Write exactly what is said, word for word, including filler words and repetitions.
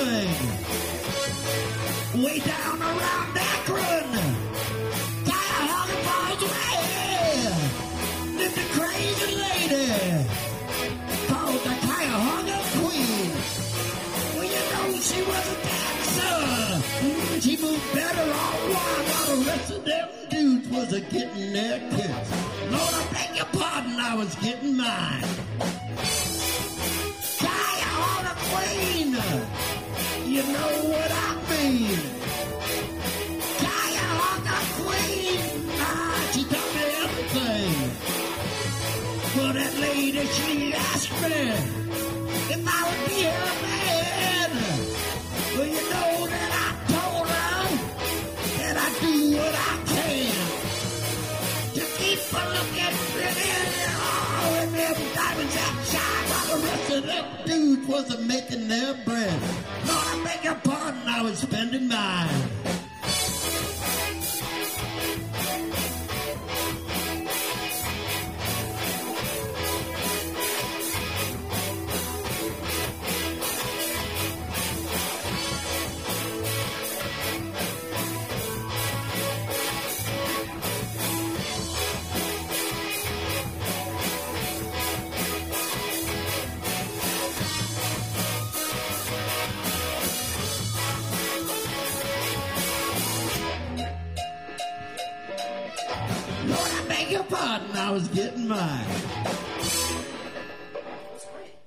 everything. Way down around Akron, Cuyahoga Falls way, lived a crazy lady called the Cuyahoga Queen. Well, you know she was a dancer. Mm, she moved better all while, while the rest of them dudes was a getting their kicks. Lord, I beg your pardon, I was getting mine. Cuyahoga Queen, you know what I mean. Cuyahoga Queen, ah, she taught me everything. Well, that lady, she asked me if I would be her man. Well, you know that I told her that I do what I can to keep her looking pretty, oh, and them diamonds outside while the rest of them dudes wasn't making their bread. Lord, I beg your pardon, I was spending mine. Lord, I beg your pardon, I was getting mine.